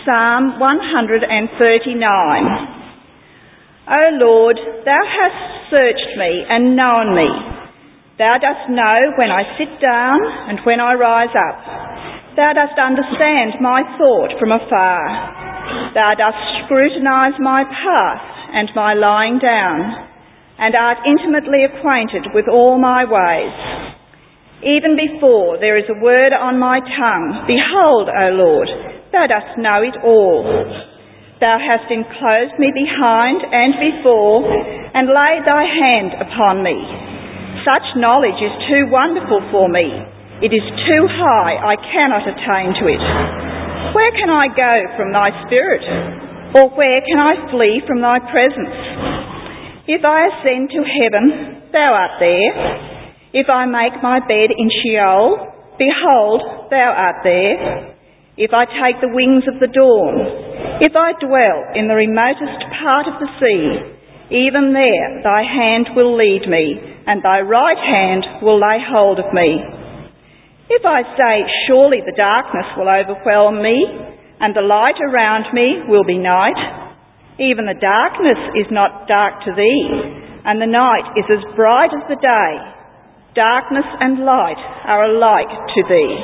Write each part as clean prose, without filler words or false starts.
Psalm 139. O Lord, thou hast searched me and known me. Thou dost know when I sit down and when I rise up. Thou dost understand my thought from afar. Thou dost scrutinize my path and my lying down, and art intimately acquainted with all my ways. Even before there is a word on my tongue, behold, O Lord, thou dost know it all. Thou hast enclosed me behind and before, and laid thy hand upon me. Such knowledge is too wonderful for me. It is too high, I cannot attain to it. Where can I go from thy spirit? Or where can I flee from thy presence? If I ascend to heaven, thou art there. If I make my bed in Sheol, behold, thou art there. If I take the wings of the dawn, if I dwell in the remotest part of the sea, even there thy hand will lead me, and thy right hand will lay hold of me. If I say, surely the darkness will overwhelm me, and the light around me will be night, even the darkness is not dark to thee, and the night is as bright as the day. Darkness and light are alike to thee.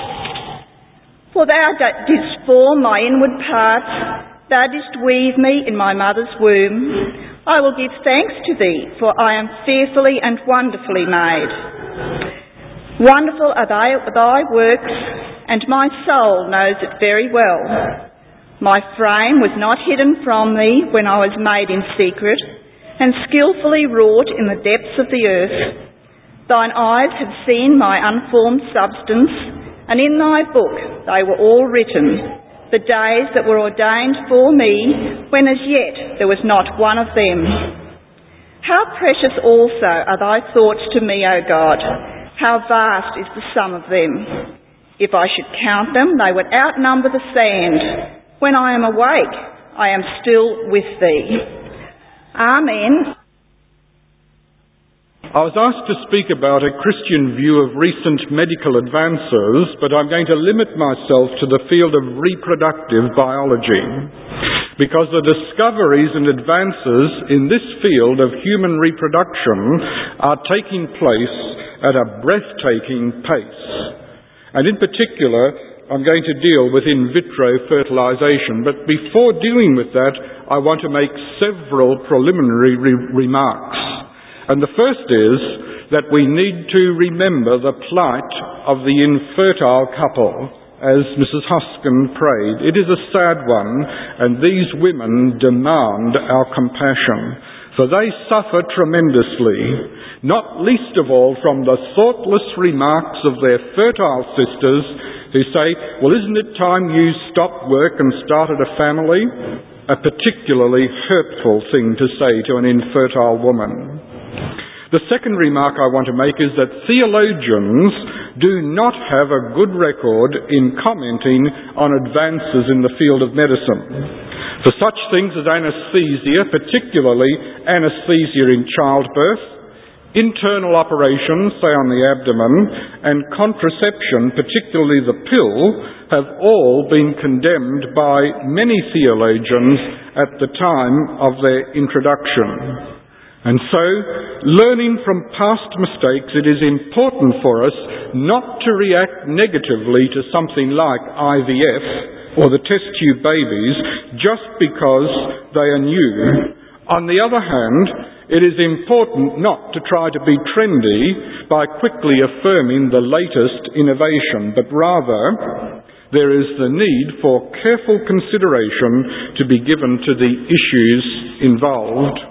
For thou didst form my inward parts, thou didst weave me in my mother's womb. I will give thanks to thee, for I am fearfully and wonderfully made. Wonderful are thy works, and my soul knows it very well. My frame was not hidden from thee when I was made in secret, and skillfully wrought in the depths of the earth. Thine eyes have seen my unformed substance, and in thy book they were all written, the days that were ordained for me, when as yet there was not one of them. How precious also are thy thoughts to me, O God! How vast is the sum of them! If I should count them, they would outnumber the sand. When I am awake, I am still with thee. Amen. I was asked to speak about a Christian view of recent medical advances, but I'm going to limit myself to the field of reproductive biology, because the discoveries and advances in this field of human reproduction are taking place at a breathtaking pace. And in particular, I'm going to deal with in vitro fertilization. But before dealing with that, I want to make several preliminary remarks. And the first is that we need to remember the plight of the infertile couple, as Mrs. Hoskin prayed. It is a sad one, and these women demand our compassion, for they suffer tremendously, not least of all from the thoughtless remarks of their fertile sisters who say, well, isn't it time you stopped work and started a family? A particularly hurtful thing to say to an infertile woman. The second remark I want to make is that theologians do not have a good record in commenting on advances in the field of medicine. For such things as anesthesia, particularly anesthesia in childbirth, internal operations, say on the abdomen, and contraception, particularly the pill, have all been condemned by many theologians at the time of their introduction. And so, learning from past mistakes, it is important for us not to react negatively to something like IVF or the test tube babies just because they are new. On the other hand, it is important not to try to be trendy by quickly affirming the latest innovation, but rather there is the need for careful consideration to be given to the issues involved.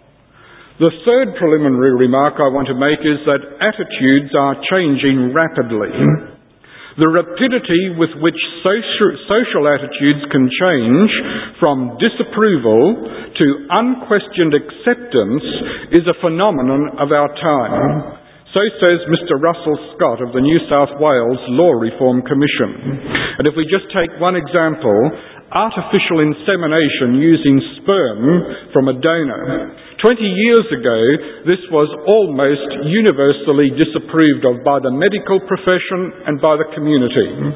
The third preliminary remark I want to make is that attitudes are changing rapidly. The rapidity with which social attitudes can change from disapproval to unquestioned acceptance is a phenomenon of our time. So says Mr. Russell Scott of the New South Wales Law Reform Commission. And if we just take one example, artificial insemination using sperm from a donor. 20 years ago, this was almost universally disapproved of by the medical profession and by the community.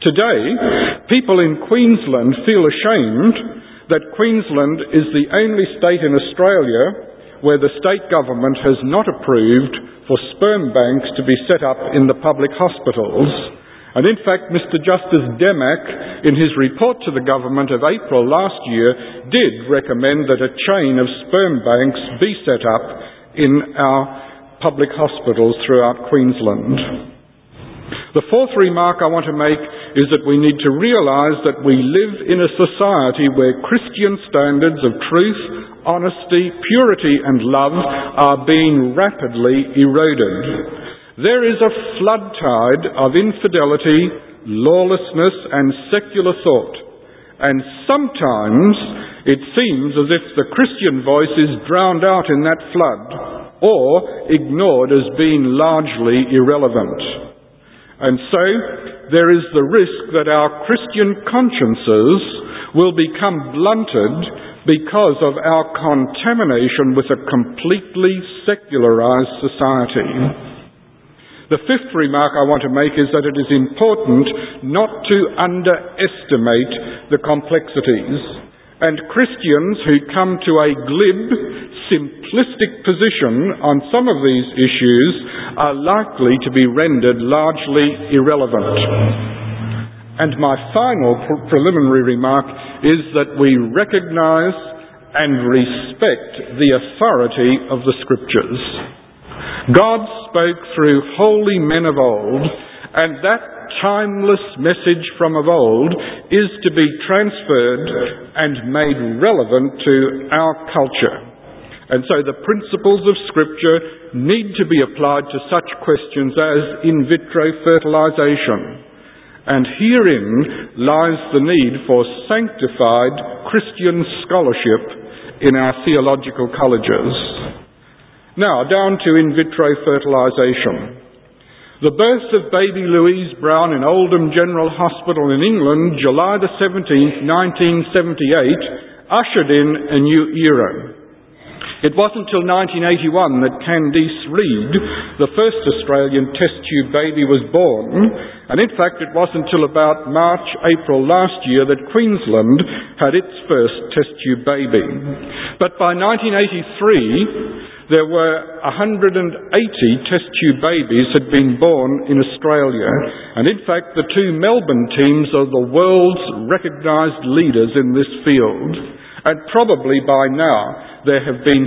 Today, people in Queensland feel ashamed that Queensland is the only state in Australia where the state government has not approved for sperm banks to be set up in the public hospitals. And in fact, Mr. Justice Demack, in his report to the government of April last year, did recommend that a chain of sperm banks be set up in our public hospitals throughout Queensland. The fourth remark I want to make is that we need to realise that we live in a society where Christian standards of truth, honesty, purity and love are being rapidly eroded. There is a flood tide of infidelity, lawlessness and secular thought, and sometimes it seems as if the Christian voice is drowned out in that flood or ignored as being largely irrelevant. And so there is the risk that our Christian consciences will become blunted because of our contamination with a completely secularized society. The fifth remark I want to make is that it is important not to underestimate the complexities, and Christians who come to a glib, simplistic position on some of these issues are likely to be rendered largely irrelevant. And my final preliminary remark is that we recognise and respect the authority of the Scriptures. God spoke through holy men of old, and that timeless message from of old is to be transferred and made relevant to our culture. And so the principles of Scripture need to be applied to such questions as in vitro fertilization. And herein lies the need for sanctified Christian scholarship in our theological colleges. Now, down to in vitro fertilization. The birth of baby Louise Brown in Oldham General Hospital in England, July the 17th, 1978, ushered in a new era. It wasn't until 1981 that Candice Reid, the first Australian test tube baby, was born, and in fact it wasn't until about March, April last year that Queensland had its first test tube baby. But by 1983, there were 180 test tube babies had been born in Australia, and in fact the two Melbourne teams are the world's recognised leaders in this field. And probably by now there have been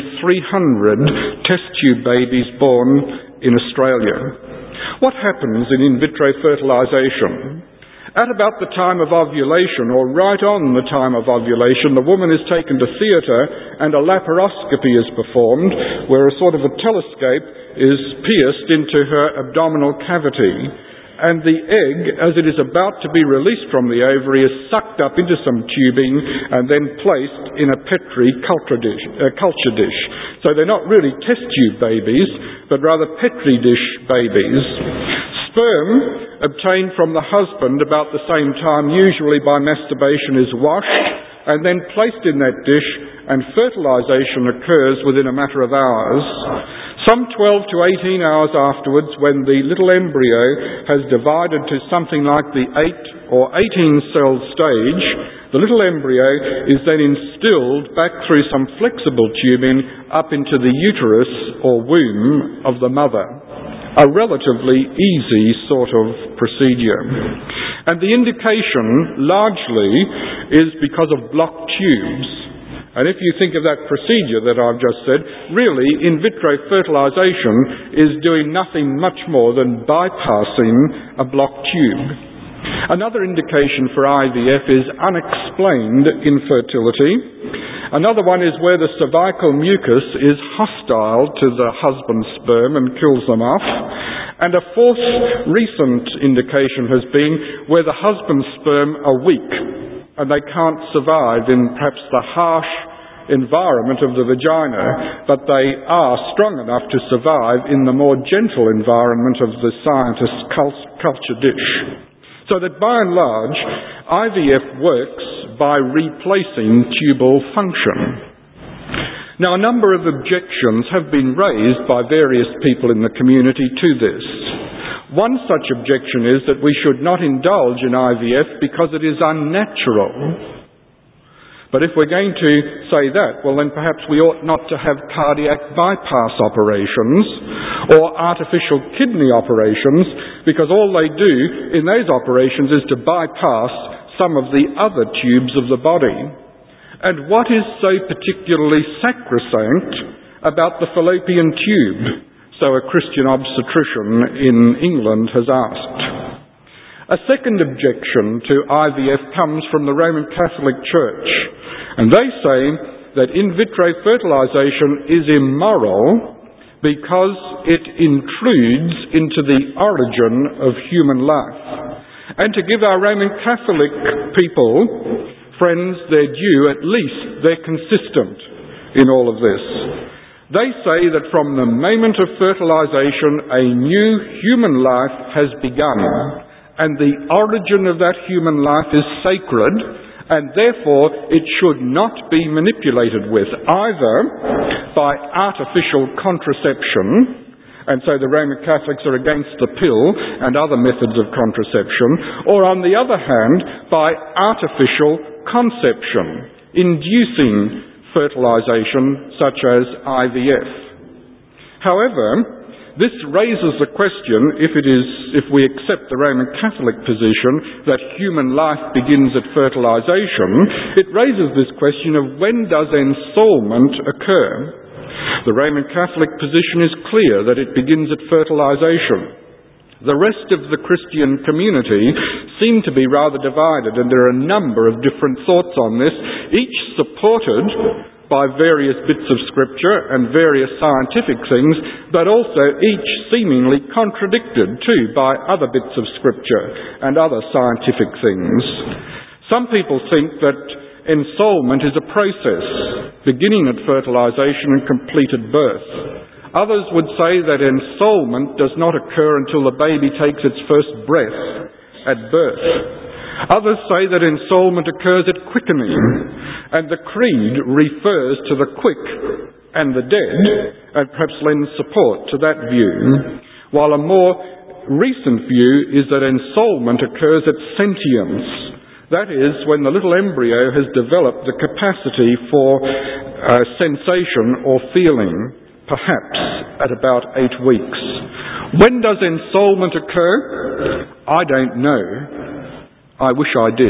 300 test tube babies born in Australia. What happens in vitro fertilisation? At about the time of ovulation, or right on the time of ovulation, the woman is taken to theatre and a laparoscopy is performed, where a sort of a telescope is pierced into her abdominal cavity. And the egg, as it is about to be released from the ovary, is sucked up into some tubing and then placed in a Petri culture dish. So they're not really test tube babies, but rather Petri dish babies. Sperm obtained from the husband about the same time, usually by masturbation, is washed and then placed in that dish, and fertilisation occurs within a matter of hours. Some 12 to 18 hours afterwards, when the little embryo has divided to something like the 8 or 18 cell stage, the little embryo is then instilled back through some flexible tubing up into the uterus or womb of the mother. A relatively easy sort of procedure. And the indication largely is because of blocked tubes. And if you think of that procedure that I've just said, really in vitro fertilization is doing nothing much more than bypassing a blocked tube. Another indication for IVF is unexplained infertility. Another one is where the cervical mucus is hostile to the husband's sperm and kills them off. And a fourth recent indication has been where the husband's sperm are weak and they can't survive in perhaps the harsh environment of the vagina, but they are strong enough to survive in the more gentle environment of the scientist's culture dish. So that by and large, IVF works by replacing tubal function. Now, a number of objections have been raised by various people in the community to this. One such objection is that we should not indulge in IVF because it is unnatural. But if we're going to say that, well then perhaps we ought not to have cardiac bypass operations or artificial kidney operations, because all they do in those operations is to bypass some of the other tubes of the body. And what is so particularly sacrosanct about the fallopian tube? So a Christian obstetrician in England has asked. A second objection to IVF comes from the Roman Catholic Church, and they say that in vitro fertilization is immoral because it intrudes into the origin of human life. And to give our Roman Catholic people, friends, their due, at least they're consistent in all of this. They say that from the moment of fertilization, a new human life has begun, and the origin of that human life is sacred, and therefore it should not be manipulated with, either by artificial contraception, and so the Roman Catholics are against the pill and other methods of contraception, or on the other hand, by artificial conception, inducing fertilization such as IVF. However, this raises the question, if we accept the Roman Catholic position that human life begins at fertilization, it raises this question of when does ensoulment occur? The Roman Catholic position is clear that it begins at fertilization. The rest of the Christian community seem to be rather divided, and there are a number of different thoughts on this, each supported by various bits of Scripture and various scientific things, but also each seemingly contradicted too by other bits of Scripture and other scientific things. Some people think that ensoulment is a process beginning at fertilization and completed birth. Others would say that ensoulment does not occur until the baby takes its first breath at birth. Others say that ensoulment occurs at quickening, and the creed refers to the quick and the dead, and perhaps lends support to that view, while a more recent view is that ensoulment occurs at sentience. That is, when the little embryo has developed the capacity for sensation or feeling, perhaps at about 8 weeks. When does ensoulment occur? I don't know. I wish I did.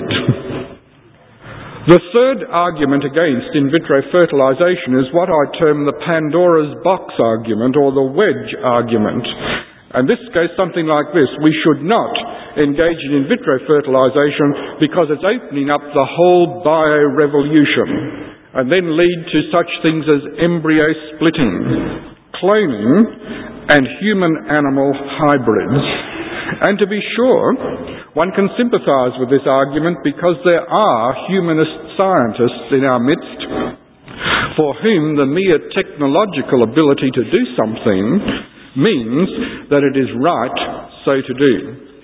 The third argument against in vitro fertilization is what I term the Pandora's box argument, or the wedge argument. And this goes something like this: we should not engage in vitro fertilization because it's opening up the whole bio-revolution, and then lead to such things as embryo splitting, cloning, and human-animal hybrids. And to be sure, one can sympathise with this argument because there are humanist scientists in our midst for whom the mere technological ability to do something means that it is right so to do.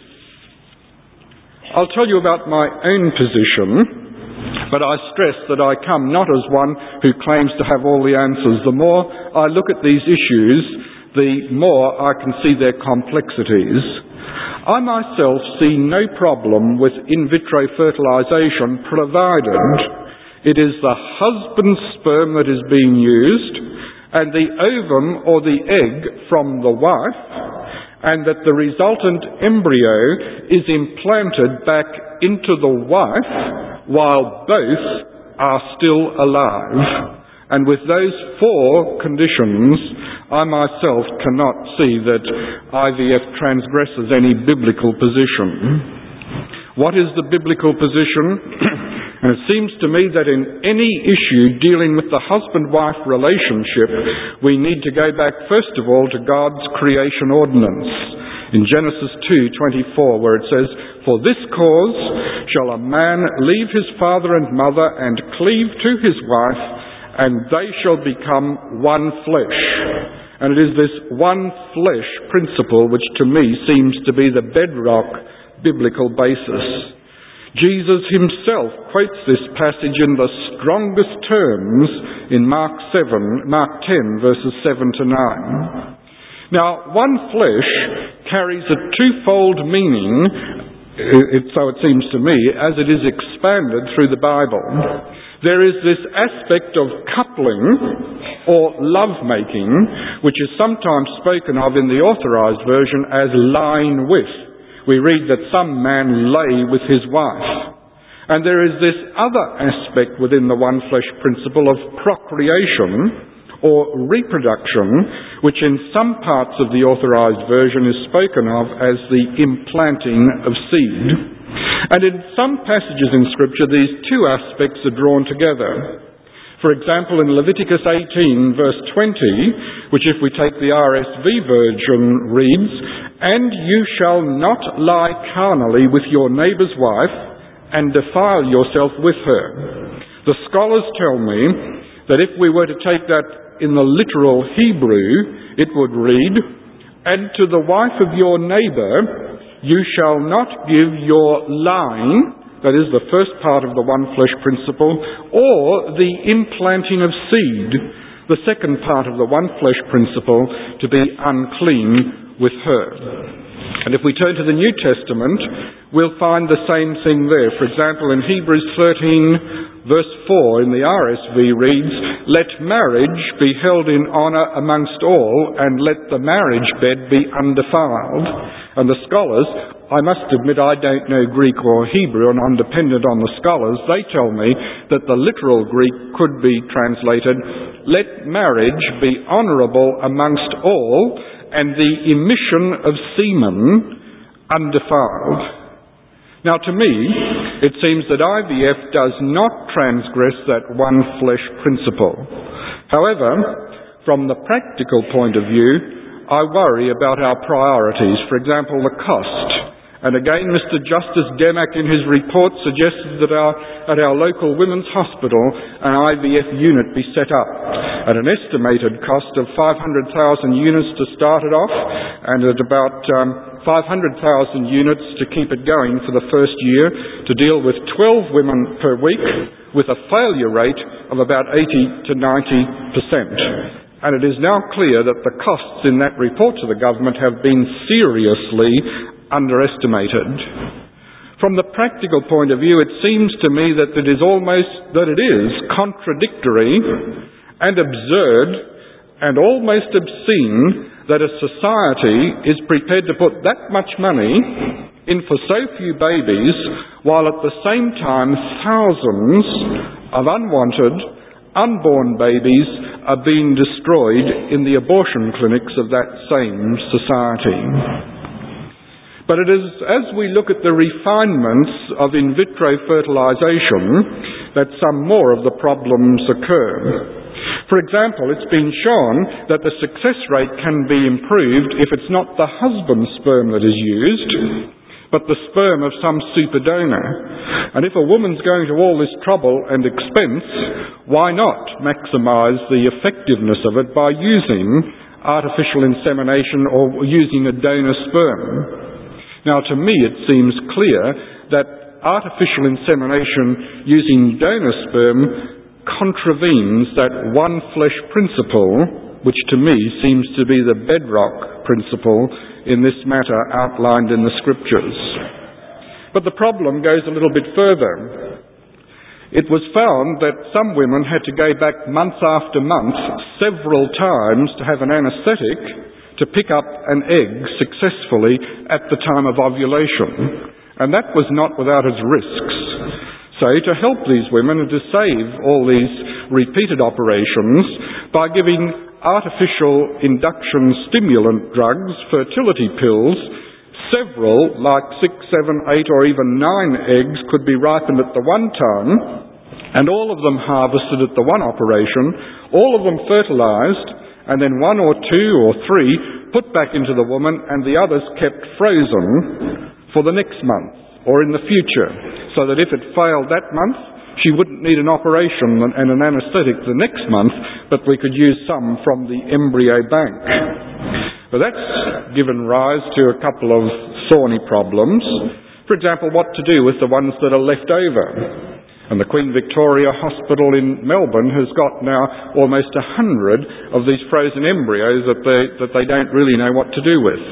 I'll tell you about my own position, but I stress that I come not as one who claims to have all the answers. The more I look at these issues, the more I can see their complexities. I myself see no problem with in vitro fertilization, provided it is the husband's sperm that is being used and the ovum or the egg from the wife, and that the resultant embryo is implanted back into the wife while both are still alive. And with those 4 conditions, I myself cannot see that IVF transgresses any biblical position. What is the biblical position? And it seems to me that in any issue dealing with the husband-wife relationship, we need to go back first of all to God's creation ordinance. In Genesis 2:24, where it says, "For this cause shall a man leave his father and mother and cleave to his wife, and they shall become one flesh." And it is this one flesh principle which to me seems to be the bedrock biblical basis. Jesus himself quotes this passage in the strongest terms in Mark 10, verses 7 to 9. Now, one flesh carries a twofold meaning, so it seems to me, as it is expanded through the Bible. There is this aspect of coupling or love-making, which is sometimes spoken of in the Authorised Version as lying with. We read that some man lay with his wife. And there is this other aspect within the one flesh principle of procreation or reproduction, which in some parts of the Authorised Version is spoken of as the implanting of seed. And in some passages in Scripture, these two aspects are drawn together. For example, in Leviticus 18, verse 20, which if we take the RSV version reads, "And you shall not lie carnally with your neighbour's wife and defile yourself with her." The scholars tell me that if we were to take that in the literal Hebrew, it would read, "And to the wife of your neighbour you shall not give your line," that is the first part of the one flesh principle, "or the implanting of seed," the second part of the one flesh principle, "to be unclean with her." And if we turn to the New Testament, we'll find the same thing there. For example, in Hebrews 13, verse 4 in the RSV reads, "Let marriage be held in honour amongst all, and let the marriage bed be undefiled." And the scholars, I must admit I don't know Greek or Hebrew, and I'm dependent on the scholars. They tell me that the literal Greek could be translated, "Let marriage be honourable amongst all, and the emission of semen undefiled." Now to me, it seems that IVF does not transgress that one flesh principle. However, from the practical point of view, I worry about our priorities. For example, the cost. And again, Mr. Justice Demack in his report suggested that at our local women's hospital an IVF unit be set up at an estimated cost of 500,000 units to start it off, and at about 500,000 units to keep it going for the first year, to deal with 12 women per week with a failure rate of about 80 to 90%. And it is now clear that the costs in that report to the government have been seriously underestimated. From the practical point of view, it seems to me that it is contradictory and absurd and almost obscene that a society is prepared to put that much money in for so few babies, while at the same time thousands of unwanted, unborn babies are being destroyed in the abortion clinics of that same society. But it is as we look at the refinements of in vitro fertilization that some more of the problems occur. For example, it's been shown that the success rate can be improved if it's not the husband's sperm that is used, but the sperm of some super donor. And if a woman's going to all this trouble and expense, why not maximise the effectiveness of it by using artificial insemination or using a donor sperm? Now, to me, it seems clear that artificial insemination using donor sperm contravenes that one flesh principle, which to me seems to be the bedrock principle in this matter outlined in the Scriptures. But the problem goes a little bit further. It was found that some women had to go back month after month, several times, to have an anaesthetic to pick up an egg successfully at the time of ovulation. And that was not without its risks. So to help these women and to save all these repeated operations by giving artificial induction stimulant drugs, fertility pills, several, like 6, 7, 8 or even 9 eggs could be ripened at the one time, and all of them harvested at the one operation, all of them fertilized, and then 1 or 2 or 3 put back into the woman, and the others kept frozen for the next month or in the future, so that if it failed that month, she wouldn't need an operation and an anaesthetic the next month, but we could use some from the embryo bank. But that's given rise to a couple of thorny problems. For example, what to do with the ones that are left over. And the Queen Victoria Hospital in Melbourne has got now almost 100 of these frozen embryos that they don't really know what to do with.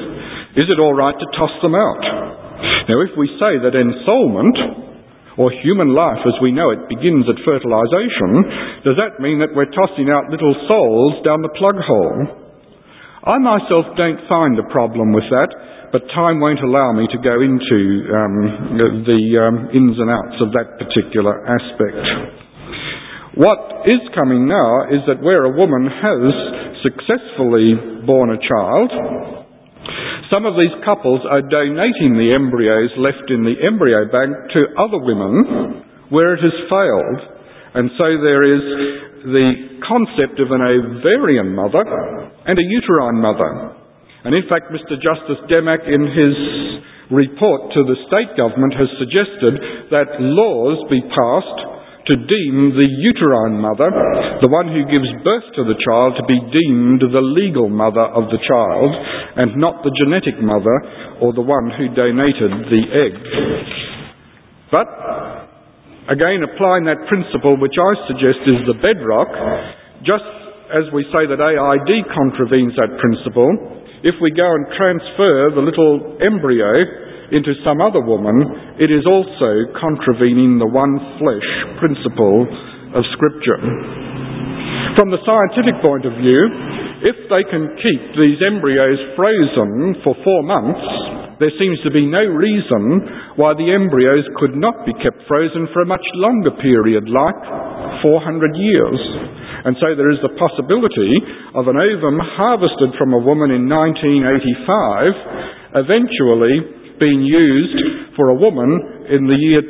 Is it all right to toss them out? Now, if we say that ensoulment, or human life as we know it, begins at fertilisation, does that mean that we're tossing out little souls down the plug hole? I myself don't find a problem with that, but time won't allow me to go into the ins and outs of that particular aspect. What is coming now is that where a woman has successfully born a child, some of these couples are donating the embryos left in the embryo bank to other women where it has failed. And so there is the concept of an ovarian mother and a uterine mother. And in fact, Mr. Justice Demack, in his report to the state government, has suggested that laws be passed to deem the uterine mother, the one who gives birth to the child, to be deemed the legal mother of the child and not the genetic mother or the one who donated the egg. But, again, applying that principle, which I suggest is the bedrock, just as we say that AID contravenes that principle, if we go and transfer the little embryo into some other woman, it is also contravening the one flesh principle of Scripture. From the scientific point of view, if they can keep these embryos frozen for 4 months, there seems to be no reason why the embryos could not be kept frozen for a much longer period, like 400 years. And so there is the possibility of an ovum harvested from a woman in 1985 eventually being used for a woman in the year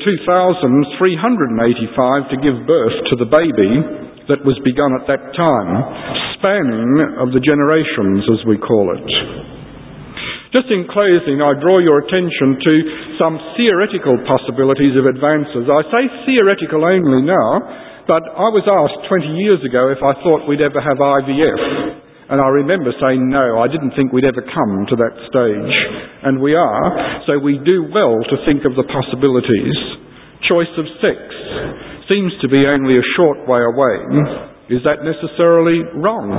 2385 to give birth to the baby that was begun at that time, spanning of the generations, as we call it. Just in closing, I draw your attention to some theoretical possibilities of advances. I say theoretical only now, but I was asked 20 years ago if I thought we'd ever have IVF. And I remember saying, no, I didn't think we'd ever come to that stage. And we are, so we do well to think of the possibilities. Choice of sex seems to be only a short way away. Is that necessarily wrong?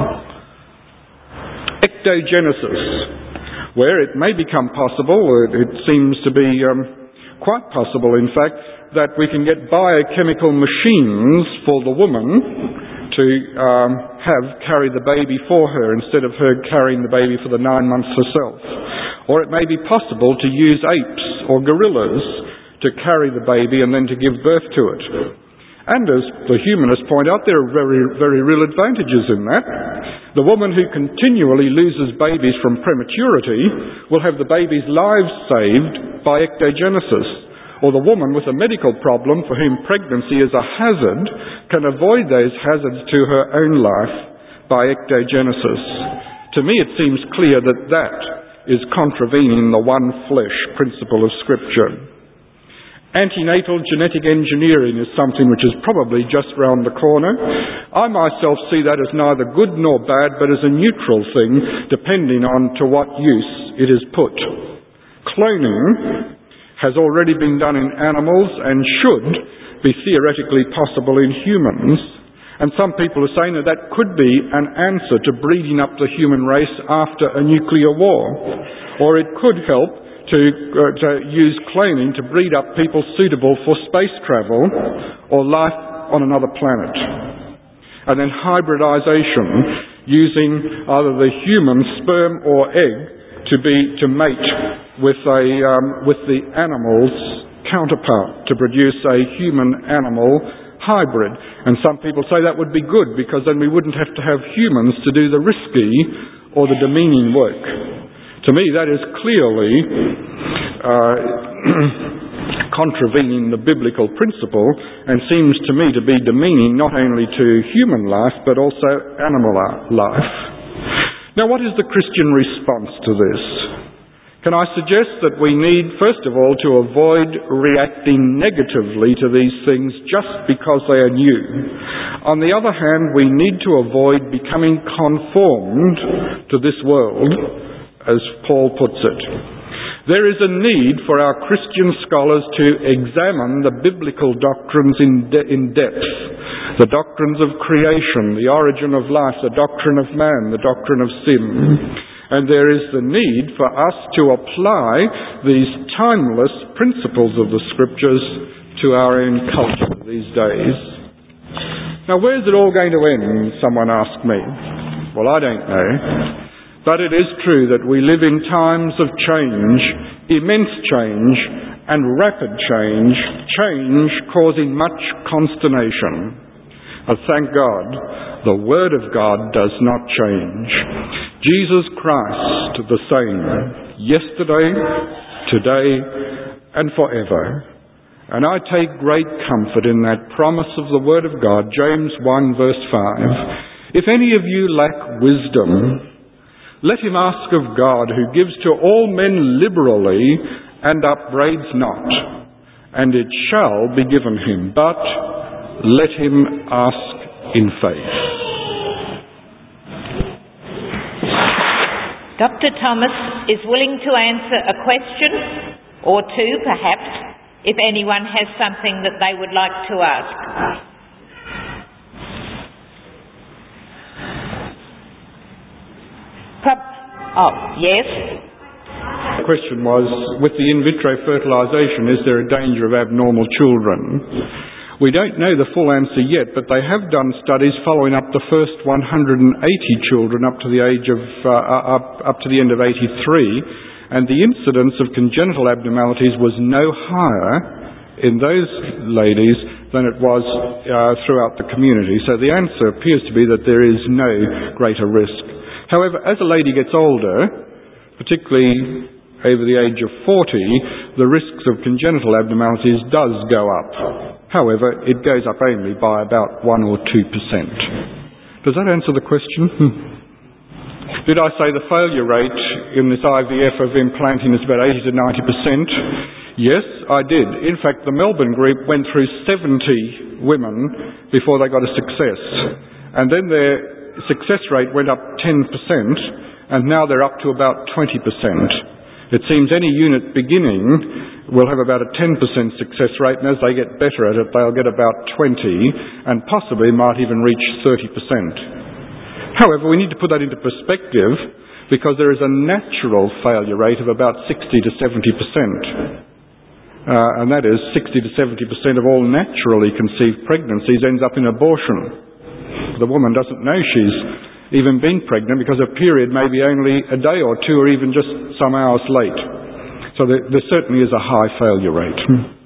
Ectogenesis, where it may become possible, it seems to be quite possible, in fact, that we can get biochemical machines for the woman to carry the baby for her instead of her carrying the baby for the 9 months herself. Or it may be possible to use apes or gorillas to carry the baby and then to give birth to it. And as the humanists point out, there are very, very real advantages in that. The woman who continually loses babies from prematurity will have the babies' lives saved by ectogenesis. Or the woman with a medical problem for whom pregnancy is a hazard can avoid those hazards to her own life by ectogenesis. To me it seems clear that that is contravening the one flesh principle of Scripture. Antenatal genetic engineering is something which is probably just round the corner. I myself see that as neither good nor bad, but as a neutral thing, depending on to what use it is put. Cloning has already been done in animals and should be theoretically possible in humans. And some people are saying that that could be an answer to breeding up the human race after a nuclear war. Or it could help to use cloning to breed up people suitable for space travel or life on another planet. And then hybridization, using either the human sperm or egg to mate with the animal's counterpart to produce a human-animal hybrid. And some people say that would be good because then we wouldn't have to have humans to do the risky or the demeaning work. To me, that is clearly contravening the biblical principle and seems to me to be demeaning not only to human life but also animal life. Now, what is the Christian response to this? Can I suggest that we need, first of all, to avoid reacting negatively to these things just because they are new. On the other hand, we need to avoid becoming conformed to this world, as Paul puts it. There is a need for our Christian scholars to examine the biblical doctrines in depth. The doctrines of creation, the origin of life, the doctrine of man, the doctrine of sin. And there is the need for us to apply these timeless principles of the Scriptures to our own culture these days. Now, where's it all going to end, someone asked me. Well, I don't know. But it is true that we live in times of change, immense change, and rapid change, change causing much consternation. But thank God, the Word of God does not change. Jesus Christ the same, yesterday, today, and forever. And I take great comfort in that promise of the Word of God, James 1 verse 5. If any of you lack wisdom, let him ask of God, who gives to all men liberally and upbraids not, and it shall be given him. But let him ask in faith. Dr. Thomas is willing to answer a question or two, perhaps, if anyone has something that they would like to ask. Yes? The question was, with the in vitro fertilisation, is there a danger of abnormal children? We don't know the full answer yet, but they have done studies following up the first 180 children up to the age of up to the end of 83, and the incidence of congenital abnormalities was no higher in those ladies than it was throughout the community. So the answer appears to be that there is no greater risk. However, as a lady gets older, particularly over the age of 40, the risks of congenital abnormalities does go up. However, it goes up only by about 1 or 2%. Does that answer the question? Did I say the failure rate in this IVF of implanting is about 80 to 90%? Yes, I did. In fact, the Melbourne group went through 70 women before they got a success. And then their success rate went up 10%, and now they're up to about 20%. It seems any unit beginning will have about a 10% success rate, and as they get better at it, they'll get about 20%, and possibly might even reach 30%. However, we need to put that into perspective, because there is a natural failure rate of about 60 to 70%. And that is 60 to 70% of all naturally conceived pregnancies ends up in abortion. The woman doesn't know she's even been pregnant because her period may be only a day or two or even just some hours late. So there certainly is a high failure rate.